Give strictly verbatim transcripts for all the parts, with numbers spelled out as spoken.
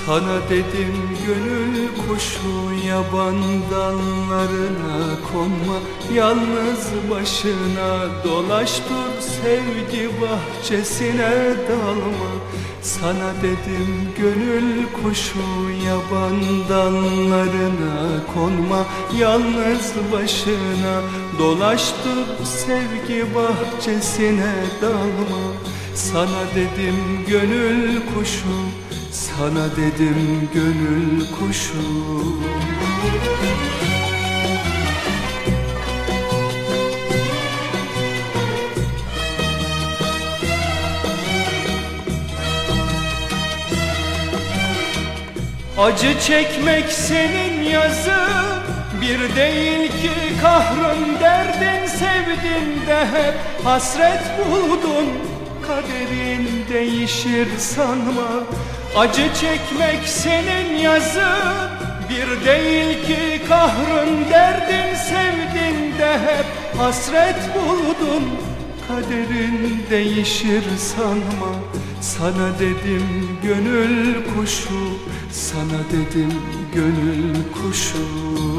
Sana dedim gönül kuşu, yaban dallarına konma, yalnız başına dolaş dur, sevgi bahçesine dalma. Sana dedim gönül kuşu, yaban dallarına konma, yalnız başına dolaş dur, sevgi bahçesine dalma. Sana dedim gönül kuşu, sana dedim gönül kuşu. Acı çekmek senin yazın, bir değil ki kahrın, derdin sevdiğinde hep hasret buldun. Kaderin değişir sanma, acı çekmek senin yazın, bir değil ki kahrın, derdin sevdiğinde hep hasret buldun. Kaderin değişir sanma, sana dedim gönül kuşu, sana dedim gönül kuşu.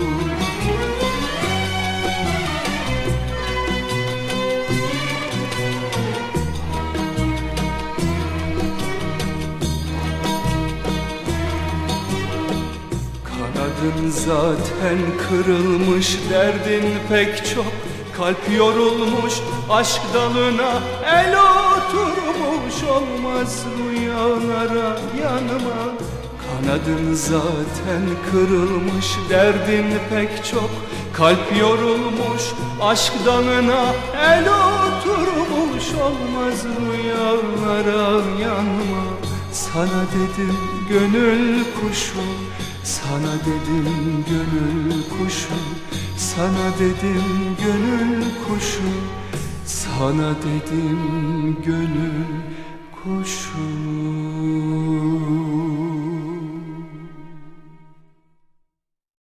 Kanadın zaten kırılmış, derdin pek çok, kalp yorulmuş, aşk dalına el oturmuş. Olmaz rüyalara yanıma. Kanadın zaten kırılmış, derdin pek çok, kalp yorulmuş, aşk dalına el oturmuş. Olmaz rüyalara yanıma. Sana dedim gönül kuşu, sana dedim gönül kuşu, sana dedim gönül kuşu, sana dedim gönül kuşu.